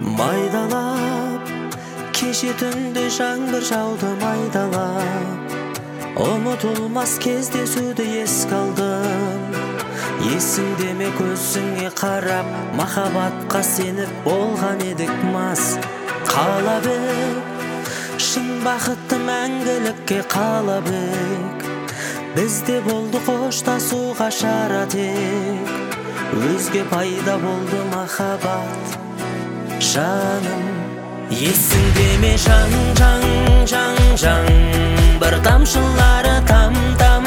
Майдалап кеше түнде жаңбыр жауды майдалап, ұмытылмас кездесуді еске алдым. Есіңде ме көзіңе қарап, махаббатқа сеніп болған едік мас. Қалап ек, шын бақытты мәңгілікке қалап ек. Бізде болды қоштасуға шара тек, өзге пайда болды махаббат. Жаным, есіңде ме жаң, бір тамшылары там,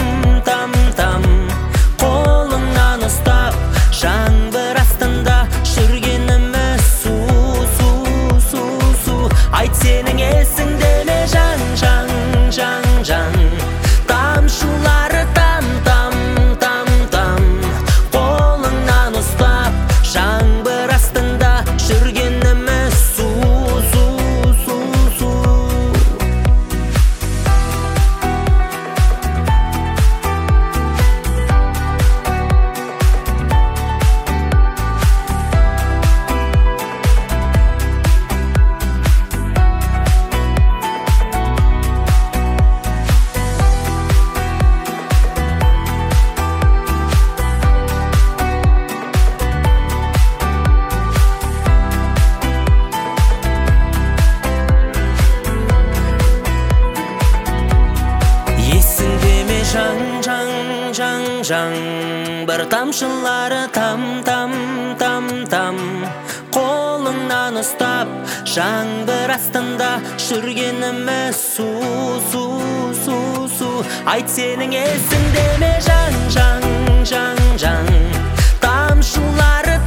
қолыңнан ұстап, жаңбыр астында жүргеніміз су. Айт сенің есіңде ме жаң, тамшылары там, қолыңнан ұстап, жаңбыр астында жүргеніміз су. Бір тамшылары там, қолыңнан ұстап, жаңбыр астында жүргеніміз су. Айт сенің есіңде ме жаң, тамшылары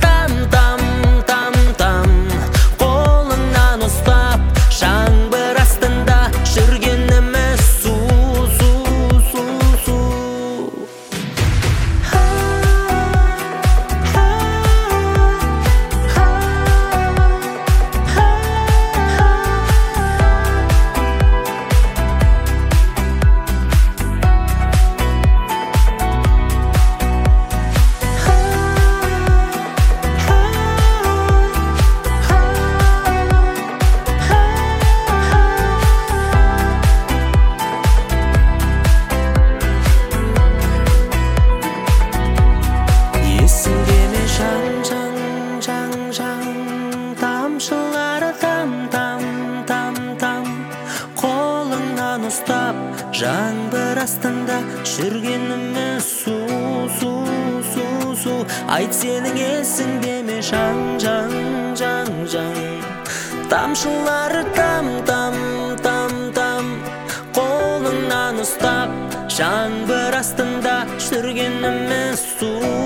там, қолыңнан ұстап, жаңбыр астында жүргеніміз су. Тамшылары там, қолыңнан ұстап, жаңбыр астында жүргеніміз су. Айт сенің есіңде ме жаң, тамшылары там, қолыңнан ұстап, жаңбыр астында жүргеніміз су.